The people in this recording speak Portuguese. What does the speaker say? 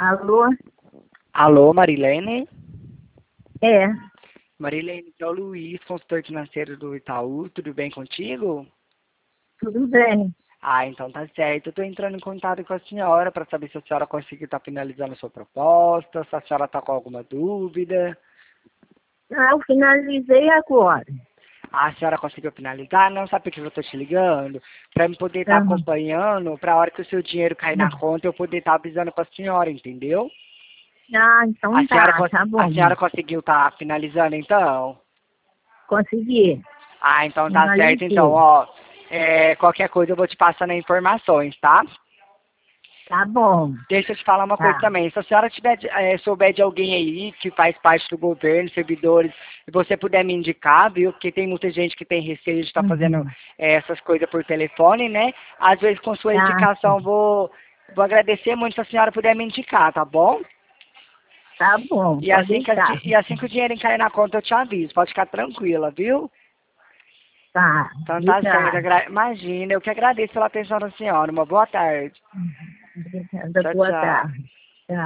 Alô? Alô, Marilene? É, Marilene, que é o Luiz, consultor financeiro do Itaú. Tudo bem contigo? tudo bem. Ah, então tá certo. Eu tô entrando em contato com a senhora para saber se a senhora conseguiu estar finalizando a sua proposta, se a senhora tá com alguma dúvida. Ah, eu finalizei agora. A senhora conseguiu finalizar? Não, sabe por que eu tô te ligando? Para eu poder estar Aham. acompanhando, para a hora que o seu dinheiro cair na conta, eu poder estar avisando com a senhora, entendeu? Ah, então tá A bom. senhora conseguiu estar finalizando, então? Consegui, Ah, então tá certo. Então, finalizei. ó, qualquer coisa eu vou te passando as informações, tá? Tá bom, Deixa eu te falar uma coisa tá. também. Se a senhora souber de alguém aí que faz parte do governo, servidores, e você puder me indicar, viu? Porque tem muita gente que tem receio de estar fazendo Uhum. essas coisas por telefone, né? Às vezes com sua Tá, indicação sim. vou agradecer muito se a senhora puder me indicar, tá bom? Tá bom, E pode assim deixar. e assim que o dinheiro cair na conta eu te aviso. Pode ficar tranquila, viu? Tá, Então tá certo. obrigada. Imagina, eu que agradeço pela atenção da senhora. Uma boa tarde. Obrigada, Tchau, boa tchau. tarde.